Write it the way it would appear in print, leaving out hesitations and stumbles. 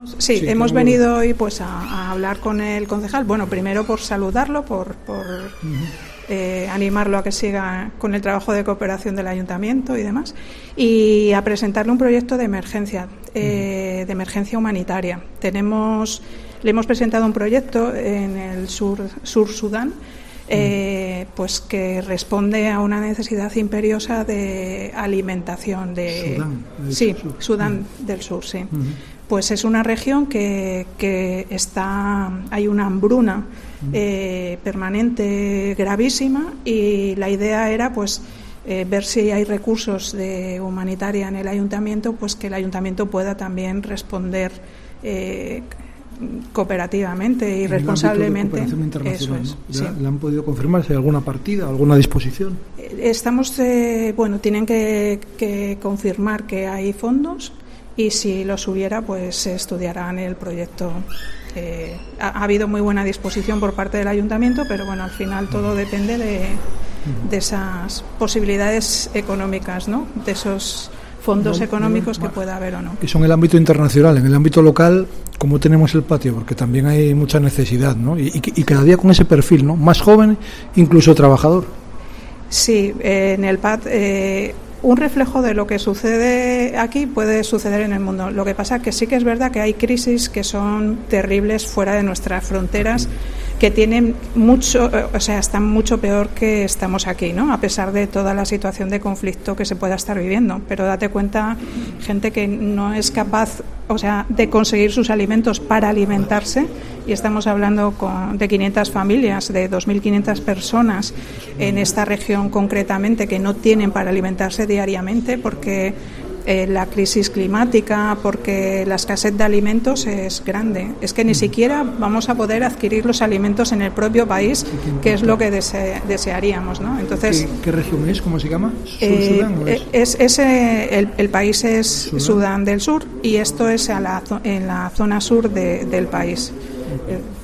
Sí, hemos venido hoy pues a hablar con el concejal. Bueno, primero por saludarlo, por animarlo a que siga con el trabajo de cooperación del ayuntamiento y demás, y a presentarle un proyecto de emergencia humanitaria. Le hemos presentado un proyecto en el sur Sudán, pues que responde a una necesidad imperiosa de alimentación Sudán del Sur, sí. Pues es una región que hay una hambruna permanente gravísima, y la idea era pues ver si hay recursos de humanitaria en el ayuntamiento, pues que el ayuntamiento pueda también responder cooperativamente y responsablemente. Eso es, ¿no? Sí. ¿Le han podido confirmar si hay alguna partida, alguna disposición? Tienen que confirmar que hay fondos, y si los hubiera, pues se estudiarán el proyecto. Ha habido muy buena disposición por parte del ayuntamiento, pero bueno, al final todo depende de esas posibilidades económicas, ¿no? De esos fondos económicos que pueda haber o no. Eso en el ámbito internacional. En el ámbito local, ¿cómo tenemos el patio? Porque también hay mucha necesidad, ¿no? Y cada día con ese perfil, ¿no? Más joven, incluso trabajador. Sí, en el PAT un reflejo de lo que sucede aquí puede suceder en el mundo. Lo que pasa es que sí que es verdad que hay crisis que son terribles fuera de nuestras fronteras, que tienen están mucho peor que estamos aquí, ¿no? A pesar de toda la situación de conflicto que se pueda estar viviendo. Pero date cuenta, gente que no es capaz, de conseguir sus alimentos para alimentarse, y estamos hablando de 500 familias, de 2.500 personas en esta región concretamente, que no tienen para alimentarse diariamente porque la crisis climática, porque la escasez de alimentos es grande. Es que ni siquiera vamos a poder adquirir los alimentos en el propio país, que es lo que desearíamos, ¿no? Entonces, ¿Qué región es? ¿Cómo se llama? ¿Sudán? El país es Sudán del Sur, y esto es en la zona sur del país.